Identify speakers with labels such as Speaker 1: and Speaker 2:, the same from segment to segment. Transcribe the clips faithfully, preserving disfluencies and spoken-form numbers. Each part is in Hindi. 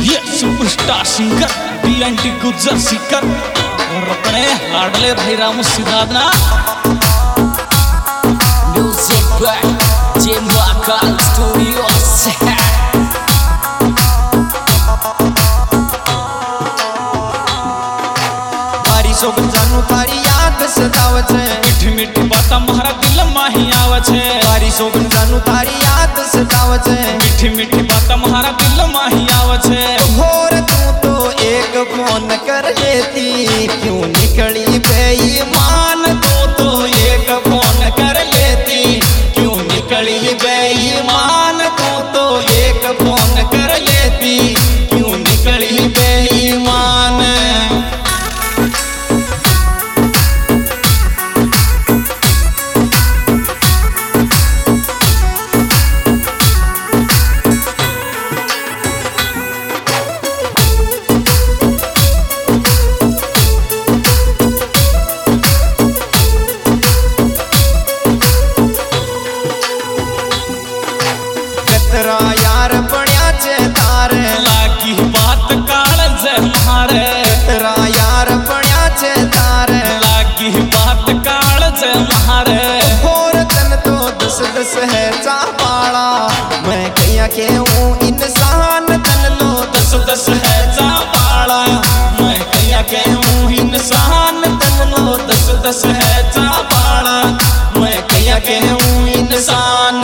Speaker 1: ये superstar singer D N T Gujjar singer और अपने लाडले भाई रामू सिदादना
Speaker 2: म्यूजिक बाय जेमाकाल स्टूडियोस।
Speaker 3: तारी सोगन जानू तारी याद सतावे छे,
Speaker 1: मीठी मीठी बात मारा दिल माही आवे छे।
Speaker 3: तारी सोगन जानू तारी याद सतावे छे,
Speaker 1: मीठी मीठी बात मारा दिल माही आवे छे।
Speaker 3: भोर तू तो एक फोन कर लेती, क्यों निकली बेईमान।
Speaker 1: तू तो एक फोन कर लेती, क्यों निकली बेईमान।
Speaker 3: तू तो एक फोन कर लेती,
Speaker 1: क्यों निकली बेईमान।
Speaker 3: तेरा यार बढ़िया छे तारे,
Speaker 1: लागी बात काल जे मारे।
Speaker 3: तेरा यार बढ़िया छे तारे,
Speaker 1: लागी बात काल जे मारे।
Speaker 3: भोर तन तो दस दस है चापाड़ा, मैं कहिया के हूँ इंसान। तन लो
Speaker 1: दस दस है चापाड़ा, मैं कहिया के हूँ इंसान।
Speaker 3: तन लो
Speaker 1: दस दस है चापाड़ा, मैं कहिया के हूँ इंसान।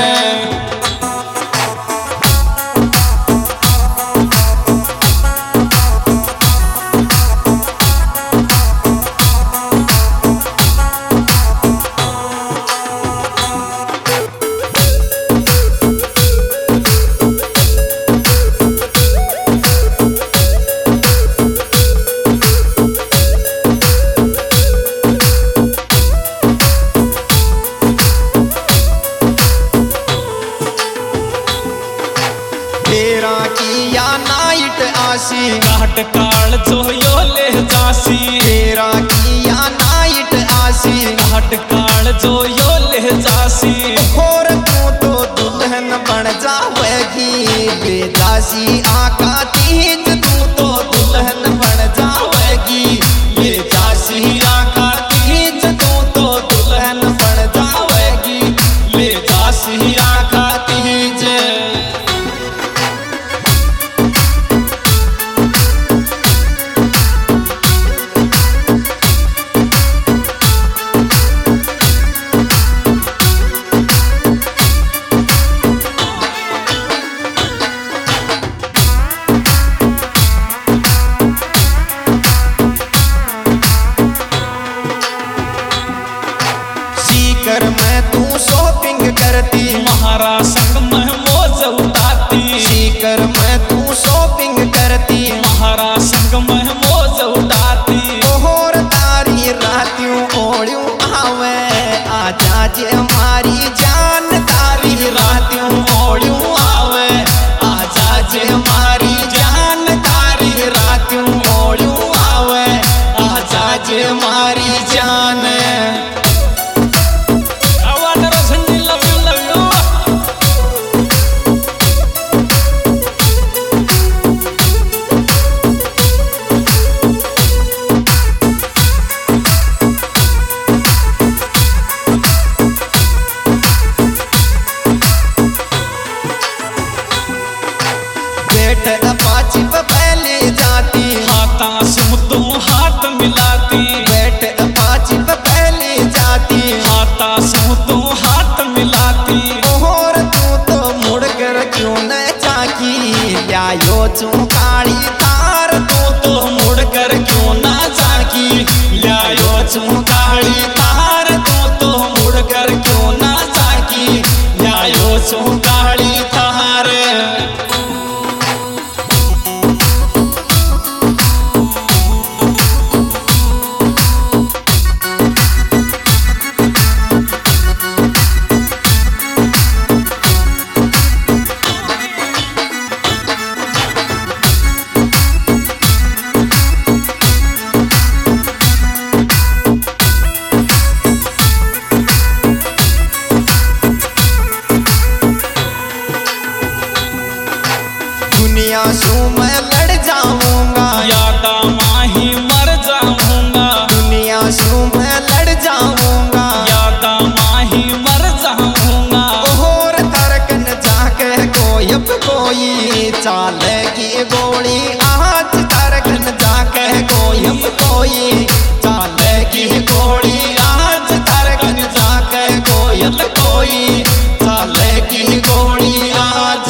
Speaker 3: तेरा किया नाइट आसी,
Speaker 1: काट काल जो यो ले जासी।
Speaker 3: तेरा किया नाइट आसी,
Speaker 1: काट काल जो यो ले जासी।
Speaker 3: और तू तो दुल्हन बन जावेगी बेदासी आका तीज। तू तो दुल्हन बन जावेगी
Speaker 1: ले जासी आका तीज। तू तो दुल्हन बन जावेगी, ले जासी आका तीज।
Speaker 3: सीकर में तू शॉपिंग करती,
Speaker 1: महारा संग में मौज उड़ाती।
Speaker 3: सीकर में तू शॉपिंग करती,
Speaker 1: महारा संग में मौज उड़ाती।
Speaker 3: और तारी रातियों ओढ़्यूं आवे, आजा जे हमारी जान। तारी रातियों ओढ़्यूं आवे,
Speaker 1: आजा जे हमारी जान।
Speaker 3: तारी रातियों ओढ़्यूं आवे,
Speaker 1: आजा जे हमारी जान। आवाज रोशनी लव यू लव यू।
Speaker 3: बेट अपाची पे पहले जाती,
Speaker 1: हाथा से तू हाथ मिलाती।
Speaker 3: बेट अपाची पे पहले जाती,
Speaker 1: हाथा से तू हाथ मिलाती।
Speaker 3: और तू तो मुड़ कर क्यों न झांकी, लायो चू काली तार।
Speaker 1: तू तो मुड़ कर क्यों ना झांकी, लायो चू काली तार। तू तो मुड़ कर क्यों ना झांकी, लायो चू काली तार।
Speaker 3: दुनिया सू मैं लड़ जाऊंगा,
Speaker 1: यादा माही मर जाऊंगा,
Speaker 3: दुनिया से मैं लड़ जाऊंगा,
Speaker 1: यादा माही मर जाऊंगा।
Speaker 3: और धड़कन जाके कोई अब कोई चालेगी गोली, आज धड़कन जाके कोई अब कोई चालेगी गोली, आज धड़कन जाके कोई अब कोई चालेगी गोली आज।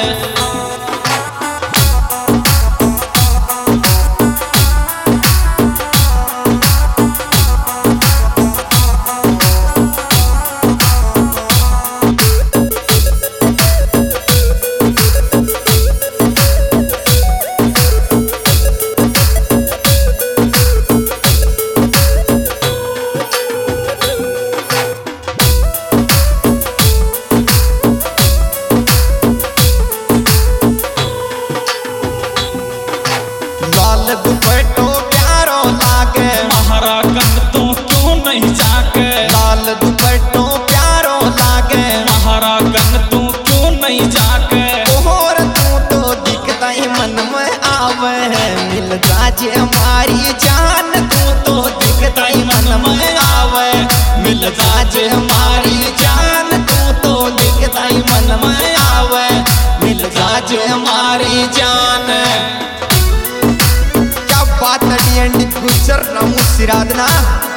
Speaker 3: लाल दुपट्टो प्यारो लागे,
Speaker 1: महारा कन तू क्यों नहीं जाके,
Speaker 3: लाल दुपट्टो प्यारो लागे,
Speaker 1: महारा कन तू क्यों नहीं जाके।
Speaker 3: और तू तो दिखता ही मन में आवे, मिल जाजे हमारी जान, तू तो दिखता ही मन में आवे, मिल जाजे हमारी जान, तू तो दिखता ही मन में आवे, मिल जाजे हमारी जान। क्या बात है डी एंड डी गुजर ना मुसिरादना।